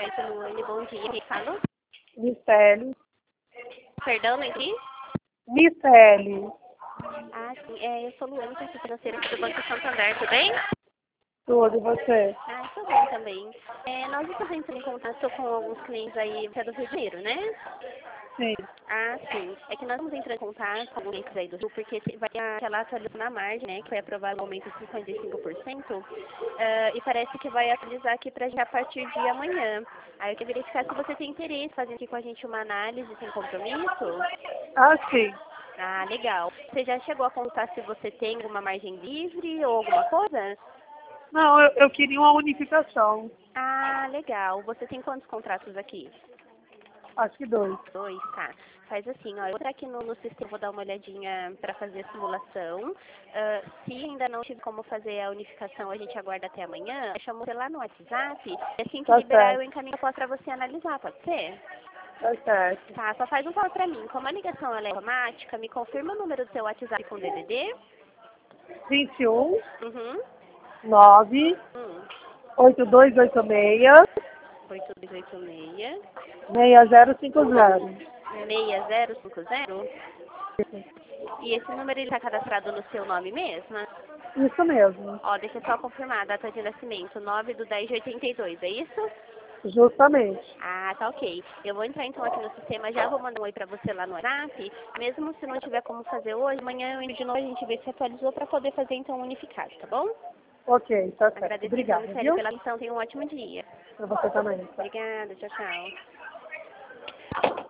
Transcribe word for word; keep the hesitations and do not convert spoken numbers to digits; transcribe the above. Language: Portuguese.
Certo, Luane, bom dia. Quem fala? Miceli. Perdão, não entendi? Miceli. Ah, sim. É, eu sou Luane, sou financeira aqui do Banco Santander, tudo bem? Tudo, e você? Ah, estou bem também. É, nós estamos entrando em contato com alguns clientes aí, que é do Rio de Janeiro, né? Sim. Ah, sim. É que nós vamos entrar em contato com alguns clientes aí do Rio, porque te- vai ter aquela atualização na margem, né, que vai aprovar o aumento de cinquenta e cinco por cento, ah, e parece que vai atualizar aqui pra gente a partir de amanhã. Aí eu queria verificar se você tem interesse em fazer aqui com a gente uma análise sem compromisso. Ah, sim. Ah, legal. Você já chegou a contar se você tem alguma margem livre ou alguma coisa? Não, eu, eu queria uma unificação. Ah, legal. Você tem quantos contratos aqui? Acho que dois. Dois, tá. Faz assim, ó, eu vou entrar aqui no, no sistema, vou dar uma olhadinha para fazer a simulação. Ah, se ainda não tiver como fazer a unificação, a gente aguarda até amanhã. Chama você lá no WhatsApp, e assim que Tá liberar eu certo. encaminho a foto para você analisar, pode ser? Tá certo. Tá, só faz um favor para mim. Como a ligação ela é automática, me confirma o número do seu WhatsApp com D D D. vinte e um, Uhum. nove, Hum. oito dois oito seis, oito dois oito seis, seis zero cinco zero. seis zero cinco zero. E esse número ele está cadastrado no seu nome mesmo? Isso mesmo. Ó, deixa eu só confirmar a data de nascimento, nove do dez de oitenta e dois, é isso? Justamente. Ah, tá ok. Eu vou entrar então aqui no sistema, já vou mandar um oi pra você lá no WhatsApp. Mesmo se não tiver como fazer hoje, amanhã eu entro de novo, a gente vê se atualizou pra poder fazer então unificado, tá bom? Ok, tá certo. Agradeço então, Obrigada, Michele, viu? pela atenção. Tenha um ótimo dia. Pra você também. Tá. Obrigada, tchau, tchau.